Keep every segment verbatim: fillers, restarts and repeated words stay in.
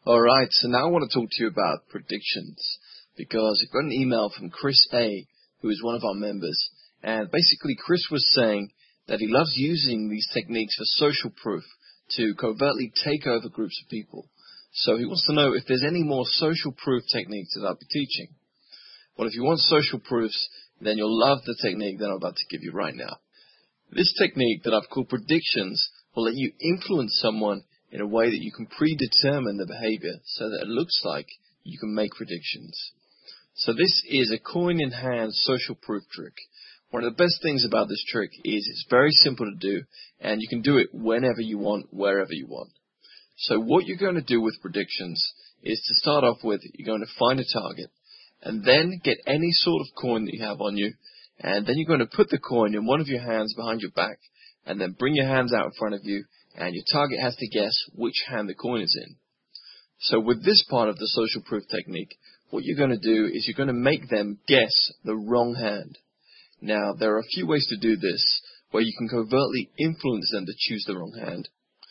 Alright, so now I want to talk to you about predictions, because I got an email from Chris A, who is one of our members, and basically Chris was saying that he loves using these techniques for social proof to covertly take over groups of people. So he wants to know if there's any more social proof techniques that I'll be teaching. Well, if you want social proofs, then you'll love the technique that I'm about to give you right now. This technique that I've called predictions will let you influence someone in a way that you can predetermine the behavior so that it looks like you can make predictions. So this is a coin in hand social proof trick. One of the best things about this trick is it's very simple to do, and you can do it whenever you want, wherever you want. So what you're going to do with predictions is, to start off with, you're going to find a target, and then get any sort of coin that you have on you, and then you're going to put the coin in one of your hands behind your back, and then bring your hands out in front of you, and your target has to guess which hand the coin is in. So with this part of the social proof technique, what you're going to do is you're going to make them guess the wrong hand. Now, there are a few ways to do this, where you can covertly influence them to choose the wrong hand.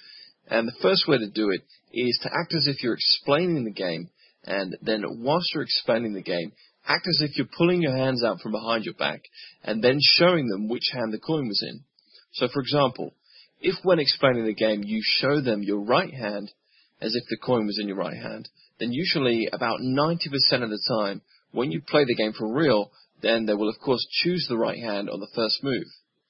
And the first way to do it is to act as if you're explaining the game, and then whilst you're explaining the game, act as if you're pulling your hands out from behind your back, and then showing them which hand the coin was in. So for example, if when explaining the game you show them your right hand as if the coin was in your right hand, then usually about ninety percent of the time when you play the game for real, then they will of course choose the right hand on the first move.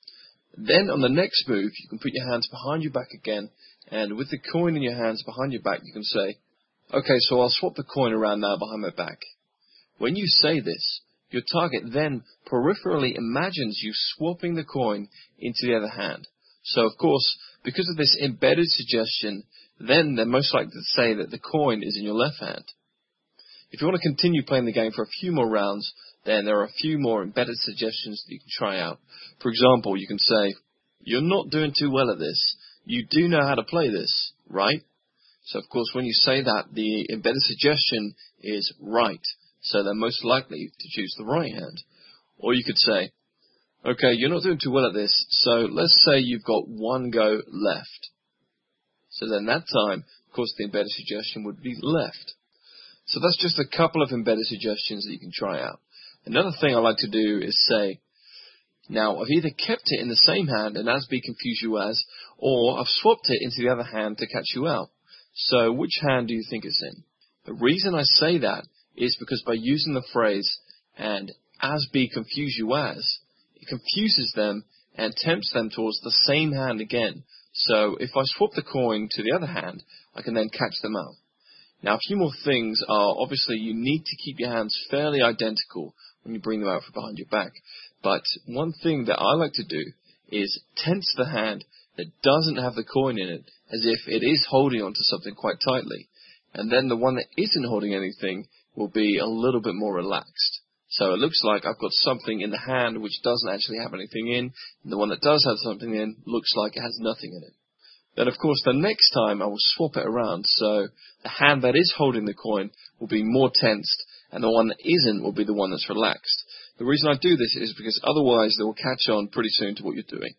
Then on the next move you can put your hands behind your back again, and with the coin in your hands behind your back you can say, okay, so I'll swap the coin around now behind my back. When you say this, your target then peripherally imagines you swapping the coin into the other hand. So of course, because of this embedded suggestion, then they're most likely to say that the coin is in your left hand. If you want to continue playing the game for a few more rounds, then there are a few more embedded suggestions that you can try out. For example, you can say, you're not doing too well at this. You do know how to play this, right? So of course, when you say that, the embedded suggestion is right. So they're most likely to choose the right hand. Or you could say, okay, you're not doing too well at this, so let's say you've got one go left. So then that time, of course, the embedded suggestion would be left. So that's just a couple of embedded suggestions that you can try out. Another thing I like to do is say, now I've either kept it in the same hand and as be confuse you as, or I've swapped it into the other hand to catch you out. So which hand do you think it's in? The reason I say that is because by using the phrase, and as be confuse you as, it confuses them and tempts them towards the same hand again. So if I swap the coin to the other hand, I can then catch them out. Now, a few more things are, obviously, you need to keep your hands fairly identical when you bring them out from behind your back. But one thing that I like to do is tense the hand that doesn't have the coin in it as if it is holding onto something quite tightly. And then the one that isn't holding anything will be a little bit more relaxed. So it looks like I've got something in the hand which doesn't actually have anything in, and the one that does have something in looks like it has nothing in it. Then of course the next time I will swap it around, so the hand that is holding the coin will be more tensed, and the one that isn't will be the one that's relaxed. The reason I do this is because otherwise they will catch on pretty soon to what you're doing.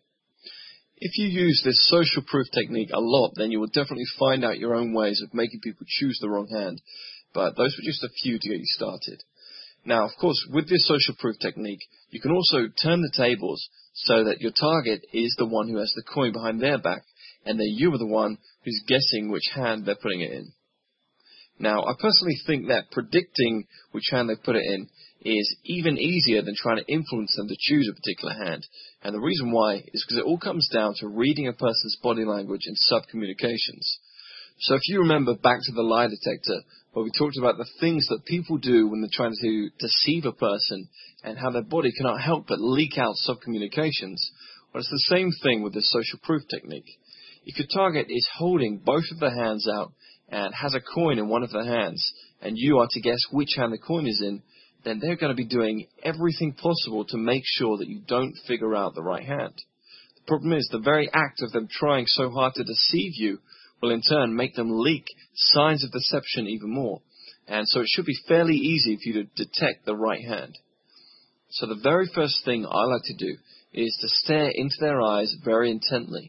If you use this social proof technique a lot, then you will definitely find out your own ways of making people choose the wrong hand, but those were just a few to get you started. Now, of course, with this social proof technique, you can also turn the tables so that your target is the one who has the coin behind their back, and then you are the one who's guessing which hand they're putting it in. Now, I personally think that predicting which hand they put it in is even easier than trying to influence them to choose a particular hand. And the reason why is because it all comes down to reading a person's body language and sub-communications. So if you remember back to the lie detector, where we talked about the things that people do when they're trying to deceive a person and how their body cannot help but leak out sub-communications, well, it's the same thing with this social proof technique. If your target is holding both of their hands out and has a coin in one of their hands, and you are to guess which hand the coin is in, then they're going to be doing everything possible to make sure that you don't figure out the right hand. The problem is, the very act of them trying so hard to deceive you will in turn make them leak signs of deception even more. And so it should be fairly easy for you to detect the right hand. So the very first thing I like to do is to stare into their eyes very intently.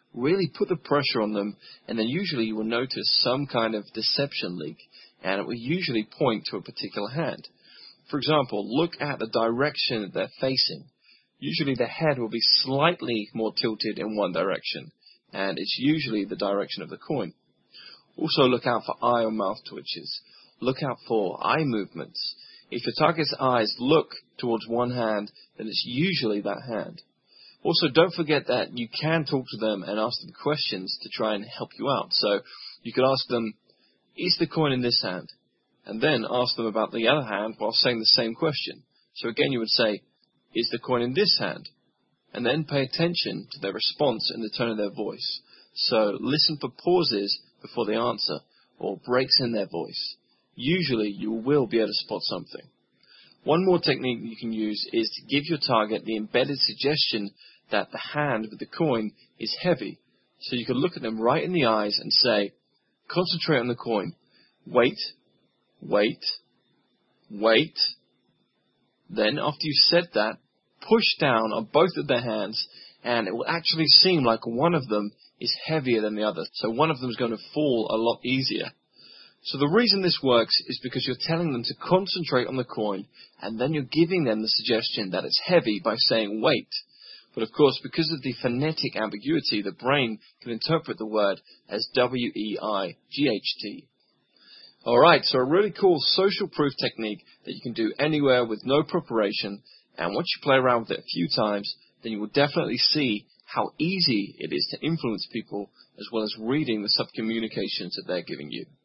really put the pressure on them, and then usually you will notice some kind of deception leak, and it will usually point to a particular hand. For example, look at the direction that they're facing. Usually the head will be slightly more tilted in one direction, and it's usually the direction of the coin. Also look out for eye or mouth twitches. Look out for eye movements. If your target's eyes look towards one hand, then it's usually that hand. Also, don't forget that you can talk to them and ask them questions to try and help you out. So you could ask them, is the coin in this hand? And then ask them about the other hand while saying the same question. So again, you would say, is the coin in this hand? And then pay attention to their response and the tone of their voice. So listen for pauses before they answer, or breaks in their voice. Usually you will be able to spot something. One more technique you can use is to give your target the embedded suggestion that the hand with the coin is heavy. So you can look at them right in the eyes and say, concentrate on the coin. Wait, wait, wait. Then after you've said that, push down on both of their hands, and it will actually seem like one of them is heavier than the other. So one of them is going to fall a lot easier. So the reason this works is because you're telling them to concentrate on the coin, and then you're giving them the suggestion that it's heavy by saying wait. But of course, because of the phonetic ambiguity, the brain can interpret the word as W E I G H T. Alright, so a really cool social proof technique that you can do anywhere with no preparation, and once you play around with it a few times, then you will definitely see how easy it is to influence people, as well as reading the sub-communications that they're giving you.